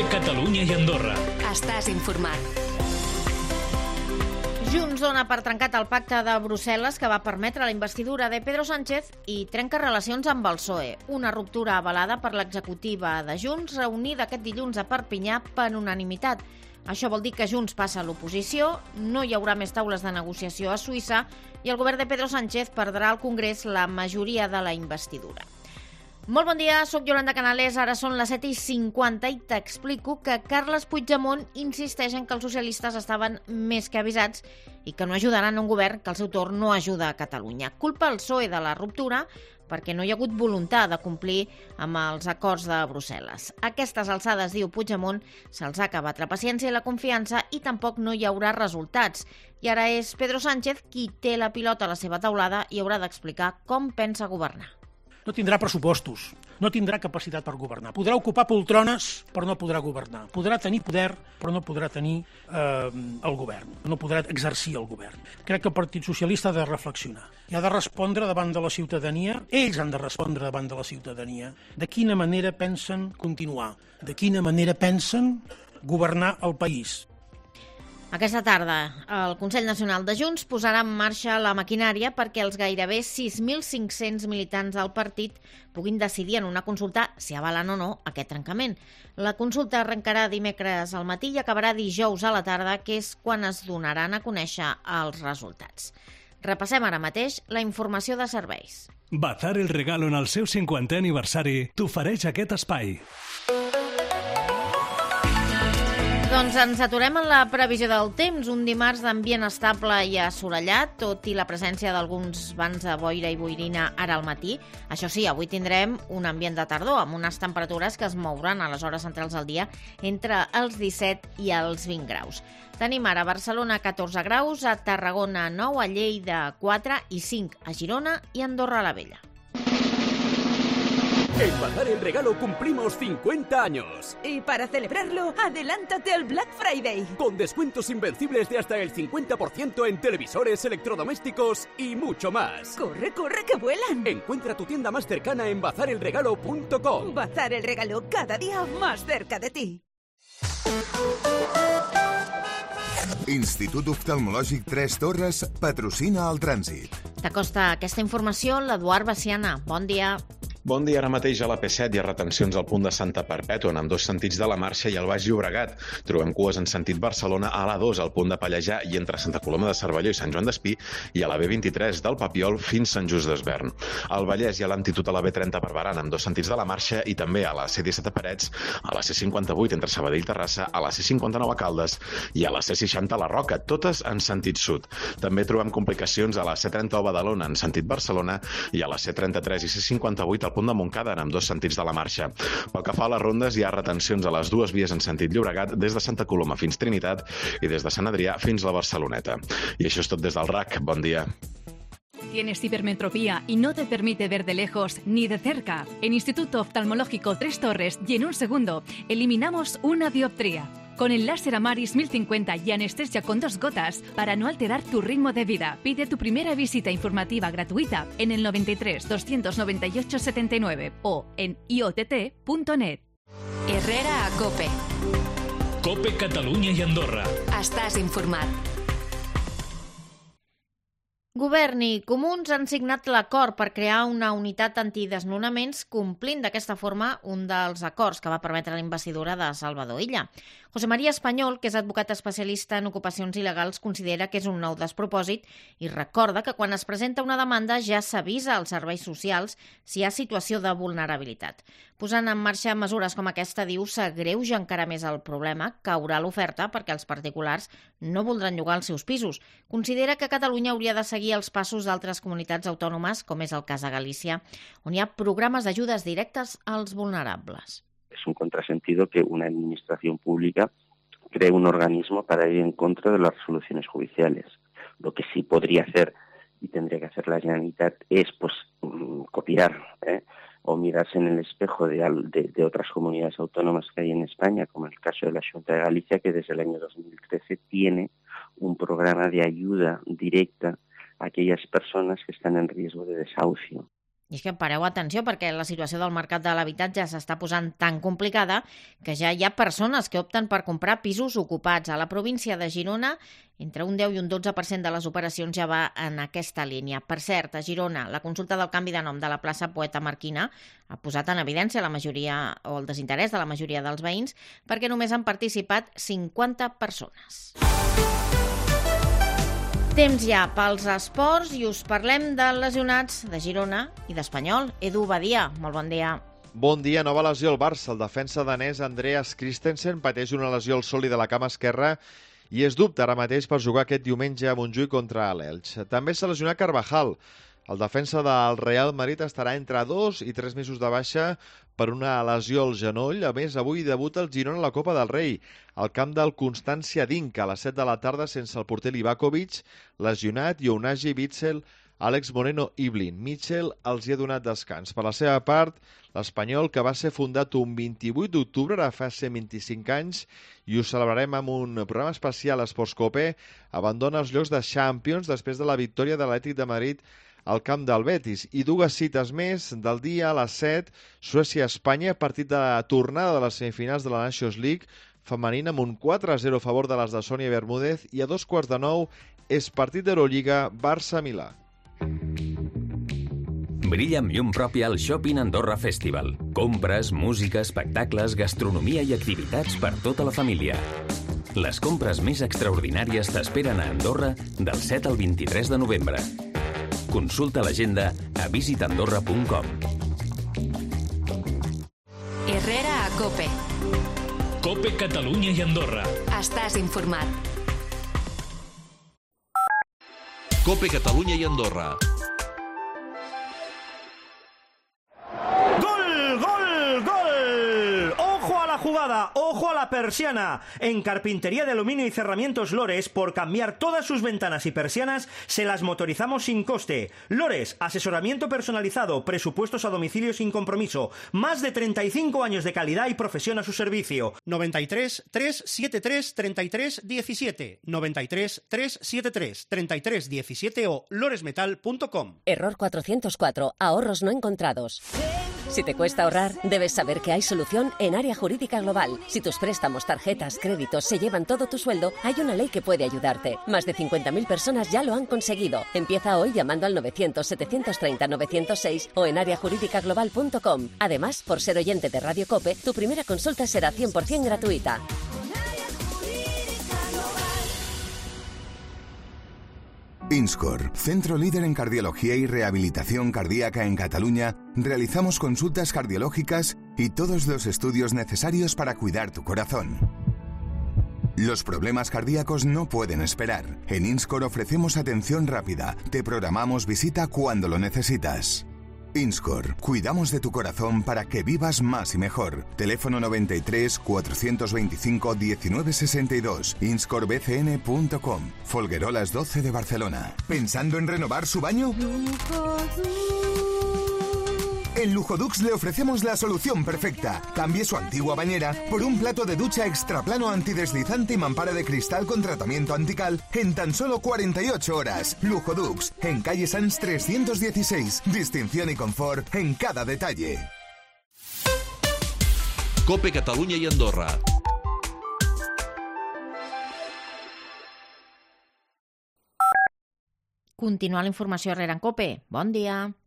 COPE Catalunya i Andorra. Estàs informat. Junts dona per trencat el pacte de Brussel·les que va permetre la investidura de Pedro Sánchez i trenca relacions amb el PSOE. Una ruptura avalada per l'executiva de Junts, reunida aquest dilluns a Perpinyà per unanimitat. Això vol dir que Junts passa a l'oposició, no hi haurà més taules de negociació a Suïssa i el govern de Pedro Sánchez perdrà al Congrés la majoria de la investidura. Molt bon dia, soc Yolanda Canales, ara són les 7:50 i t'explico que Carles Puigdemont insisteix en que els socialistes estaven més que avisats i que no ajudaran a un govern que al seu torn no ajuda a Catalunya. Culpa el PSOE de la ruptura perquè no hi ha hagut voluntat de complir amb els acords de Brussel·les. A aquestes alçades, diu Puigdemont, se'ls ha acabat la paciència i la confiança i tampoc no hi haurà resultats. I ara és Pedro Sánchez qui té la pilota a la seva taulada i haurà d'explicar com pensa governar. No tindrà pressupostos, no tindrà capacitat per governar. Podrà ocupar poltrones, però no podrà governar. Podrà tenir poder, però no podrà tenir el govern. No podrà exercir el govern. Crec que el Partit Socialista ha de reflexionar. I ha de respondre davant de la ciutadania, ells han de respondre davant de la ciutadania, de quina manera pensen continuar, de quina manera pensen governar el país. Aquesta tarda, el Consell Nacional de Junts posarà en marxa la maquinària perquè els gairebé 6.500 militants del partit puguin decidir en una consulta si avalen o no aquest trencament. La consulta arrencarà dimecres al matí i acabarà dijous a la tarda, que és quan es donaran a conèixer els resultats. Repassem ara mateix la informació de serveis. Bazar el Regalo en el seu 50è aniversari t'ofereix aquest espai. Doncs ens aturem en la previsió del temps. Un dimarts d'ambient estable i assolellat, tot i la presència d'alguns vents de boira i boirina ara al matí. Això sí, avui tindrem un ambient de tardor, amb unes temperatures que es mouran a les hores centrals del dia entre els 17 i els 20 graus. Tenim ara a Barcelona 14 graus, a Tarragona 9, a Lleida 4 i 5 a Girona i Andorra la Vella. En Bazar el Regalo cumplimos 50 años. Y para celebrarlo, adelántate al Black Friday. Con descuentos invencibles de hasta el 50% en televisores, electrodomésticos y mucho más. ¡Corre, corre, que vuelan! Encuentra tu tienda más cercana en bazarelregalo.com. Bazar el Regalo, cada día más cerca de ti. Institut Oftalmològic Tres Torres patrocina el trànsit. T'acosta aquesta informació l'Eduard Baciana. Bon dia. Bon dia. Ara mateix a la P7 hi ha retencions al punt de Santa Perpètua en ambdós sentits de la marxa i al Baix Llobregat. Trobem cues en sentit Barcelona a l'A2 al punt de Pallejà i entre Santa Coloma de Cervelló i Sant Joan d'Espí i a la B23 del Papiol fins Sant Just d'Esvern. Al Vallès hi ha lentitud a la B30 per Baran en ambdós sentits de la marxa i també a la C17 a Parets, a la C58 entre Sabadell i Terrassa, a la C59 a Caldes i a la C60 a la Roca, totes en sentit sud. També trobem complicacions a la C30 a Badalona en sentit Barcelona i a la C33 i C58 al punt de Montcada en ambdós sentits de la marxa. Pel que fa a les rondes, hi ha retencions a les dues vies en sentit Llobregat des de Santa Coloma fins Trinitat i des de Sant Adrià fins la Barceloneta. I això és tot des del RAC. Bon dia. ¿Tienes hipermetropía y no te permite ver de lejos ni de cerca? En Instituto Oftalmológico Tres Torres y en un segundo eliminamos una dioptría. Con el láser Amaris 1050 y anestesia con 2 gotas para no alterar tu ritmo de vida. Pide tu primera visita informativa gratuita en el 93 298 79 o en iott.net. Herrera a COPE. COPE Catalunya i Andorra. Estàs informat. Govern i Comuns han signat l'acord per crear una unitat antidesnonaments complint d'aquesta forma un dels acords que va permetre la investidura de Salvador Illa. José María Español, que és advocat especialista en ocupacions il·legals, considera que és un nou despropòsit i recorda que quan es presenta una demanda ja s'avisa als serveis socials si hi ha situació de vulnerabilitat. Posant en marxa mesures com aquesta, diu, s'agreuja encara més el problema, caurà l'oferta perquè els particulars no voldran llogar els seus pisos. Considera que Catalunya hauria de seguir els passos d'altres comunitats autònomes, com és el cas de Galícia, on hi ha programes d'ajudes directes als vulnerables. Es un contrasentido que una administración pública cree un organismo para ir en contra de las resoluciones judiciales. Lo que sí podría hacer y tendría que hacer la Generalitat es copiar o mirarse en el espejo de otras comunidades autónomas que hay en España, como el caso de la Xunta de Galicia, que desde el año 2013 tiene un programa de ayuda directa a aquellas personas que están en riesgo de desahucio. I és que pareu atenció perquè la situació del mercat de l'habitatge s'està posant tan complicada que ja hi ha persones que opten per comprar pisos ocupats. A la província de Girona, entre un 10 i un 12% de les operacions ja va en aquesta línia. Per cert, a Girona, la consulta del canvi de nom de la plaça Poeta Marquina ha posat en evidència la majoria o el desinterès de la majoria dels veïns perquè només han participat 50 persones. Temps ja pels esports i us parlem dels lesionats de Girona i d'Espanyol. Edu Badia, molt bon dia. Bon dia, nova lesió al Barça. El defensa danès Andreas Christensen pateix una lesió al sòlid de la cama esquerra i és dubte ara mateix per jugar aquest diumenge a Montjuïc contra l'Elx. També s'ha lesionat Carvajal. El defensa del Real Madrid estarà entre 2 i 3 mesos de baixa per una lesió al genoll. A més, avui debuta el Girona a la Copa del Rei, al camp del Constància Dinka, a les 7 de la tarda sense el porter Livakovic, lesionat, i Unai Witzel, Àlex Moreno i Blin. Mitchell els hi ha donat descans. Per la seva part, l'Espanyol, que va ser fundat un 28 d'octubre, ara fa 125 anys, i ho celebrarem amb un programa especial a Esports Cope, abandona els llocs de Champions després de la victòria de l'Atlètic de Madrid al camp del Betis. I dues cites més del dia a les 7, Suècia-Espanya, partit de tornada de les semifinals de la Nations League femenina amb un 4-0 a favor de les de Sònia Bermúdez, i a 9:15 és partit d'Eurolliga Barça-Milà. Brilla amb llum pròpia al Shopping Andorra Festival. Compres, música, espectacles, gastronomia i activitats per tota la família. Les compres més extraordinàries t'esperen a Andorra del 7 al 23 de novembre. Consulta l'agenda a visitandorra.com. Herrera a COPE. COPE Catalunya i Andorra. Estàs informat. COPE Catalunya i Andorra. Jugada, ojo a la persiana. En Carpintería de Aluminio y Cerramientos Lores, por cambiar todas sus ventanas y persianas, se las motorizamos sin coste. Lores, asesoramiento personalizado, presupuestos a domicilio sin compromiso, más de 35 años de calidad y profesión a su servicio. 93 373 33 17, 93 373 33 17 o loresmetal.com. Error 404, ahorros no encontrados. Si te cuesta ahorrar, debes saber que hay solución en Área Jurídica Global. Si tus préstamos, tarjetas, créditos se llevan todo tu sueldo, hay una ley que puede ayudarte. Más de 50.000 personas ya lo han conseguido. Empieza hoy llamando al 900-730-906 o en areajurídicaglobal.com. Además, por ser oyente de Radio COPE, tu primera consulta será 100% gratuita. Inscor, centro líder en cardiología y rehabilitación cardíaca en Cataluña, realizamos consultas cardiológicas y todos los estudios necesarios para cuidar tu corazón. Los problemas cardíacos no pueden esperar. En Inscor ofrecemos atención rápida. Te programamos visita cuando lo necesitas. Inscor, cuidamos de tu corazón para que vivas más y mejor. Teléfono 93 425 1962, inscorbcn.com, Folguerolas 12 de Barcelona. ¿Pensando en renovar su baño? En Lujodux le ofrecemos la solución perfecta. Cambie su antigua bañera por un plato de ducha extra plano antideslizante y mampara de cristal con tratamiento antical en tan solo 48 horas. Lujodux, en calle Sans 316. Distinción y confort en cada detalle. COPE Catalunya i Andorra. Continua la informació Herrera en COPE. Bon dia.